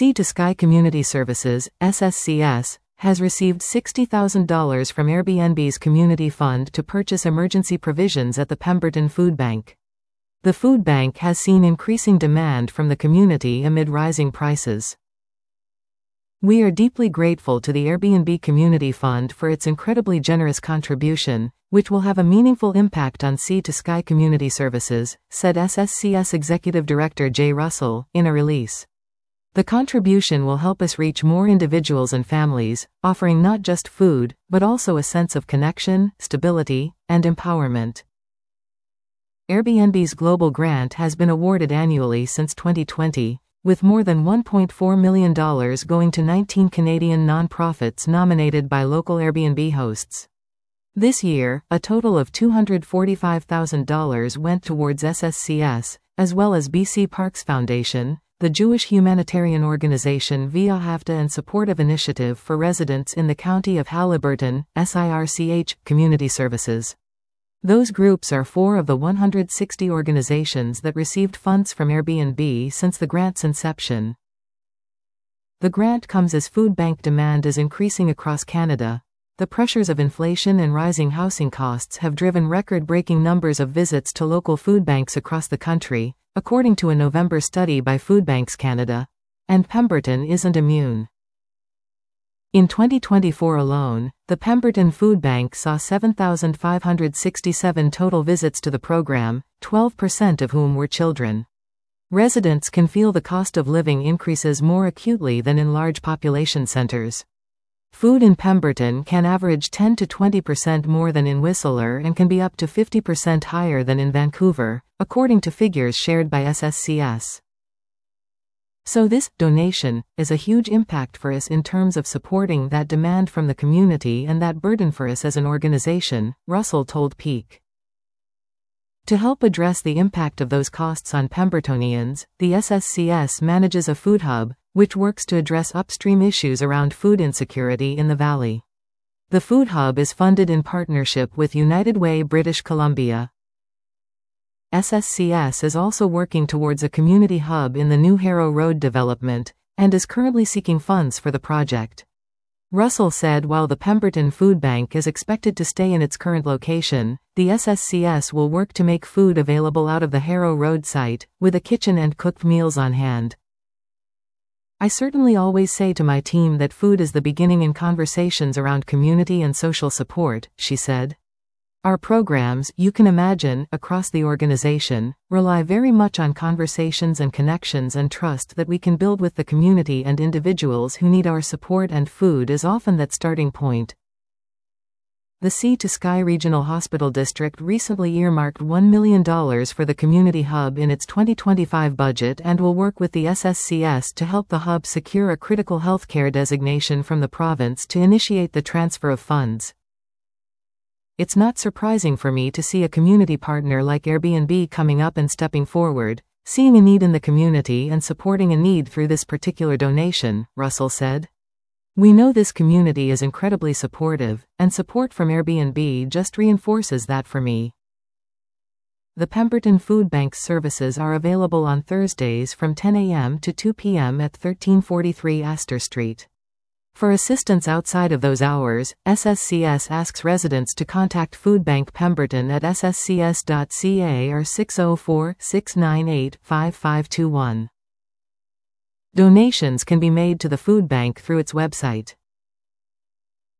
Sea to Sky Community Services, SSCS, has received $60,000 from Airbnb's community fund to purchase emergency provisions at the Pemberton Food Bank. The food bank has seen increasing demand from the community amid rising prices. We are deeply grateful to the Airbnb Community Fund for its incredibly generous contribution, which will have a meaningful impact on Sea to Sky Community Services, said SSCS Executive Director Jay Russell, in a release. The contribution will help us reach more individuals and families, offering not just food, but also a sense of connection, stability, and empowerment. Airbnb's global grant has been awarded annually since 2020, with more than $1.4 million going to 19 Canadian nonprofits nominated by local Airbnb hosts. This year, a total of $245,000 went towards SSCS, as well as BC Parks Foundation, the Jewish humanitarian organization Via Havta and Supportive Initiative for Residents in the County of Haliburton, SIRCH, Community Services. Those groups are 4 of the 160 organizations that received funds from Airbnb since the grant's inception. The grant comes as food bank demand is increasing across Canada. The pressures of inflation and rising housing costs have driven record-breaking numbers of visits to local food banks across the country, according to a November study by Foodbanks Canada, and Pemberton isn't immune. In 2024 alone, the Pemberton Food Bank saw 7,567 total visits to the program, 12% of whom were children. Residents can feel the cost of living increases more acutely than in large population centers. Food in Pemberton can average 10 to 20% more than in Whistler and can be up to 50% higher than in Vancouver, according to figures shared by SSCS. So this donation is a huge impact for us in terms of supporting that demand from the community and that burden for us as an organization, Russell told Peak. To help address the impact of those costs on Pembertonians, the SSCS manages a food hub, which works to address upstream issues around food insecurity in the valley. The food hub is funded in partnership with United Way British Columbia. SSCS is also working towards a community hub in the New Harrow Road development, and is currently seeking funds for the project. Russell said while the Pemberton Food Bank is expected to stay in its current location, the SSCS will work to make food available out of the Harrow Road site, with a kitchen and cooked meals on hand. I certainly always say to my team that food is the beginning in conversations around community and social support, she said. Our programs, you can imagine, across the organization, rely very much on conversations and connections and trust that we can build with the community and individuals who need our support, and food is often that starting point. The Sea to Sky Regional Hospital District recently earmarked $1 million for the community hub in its 2025 budget and will work with the SSCS to help the hub secure a critical healthcare designation from the province to initiate the transfer of funds. It's not surprising for me to see a community partner like Airbnb coming up and stepping forward, seeing a need in the community and supporting a need through this particular donation, Russell said. We know this community is incredibly supportive, and support from Airbnb just reinforces that for me. The Pemberton Food Bank's services are available on Thursdays from 10 a.m. to 2 p.m. at 1343 Astor Street. For assistance outside of those hours, SSCS asks residents to contact Food Bank Pemberton at sscs.ca or 604-698-5521. Donations can be made to the food bank through its website.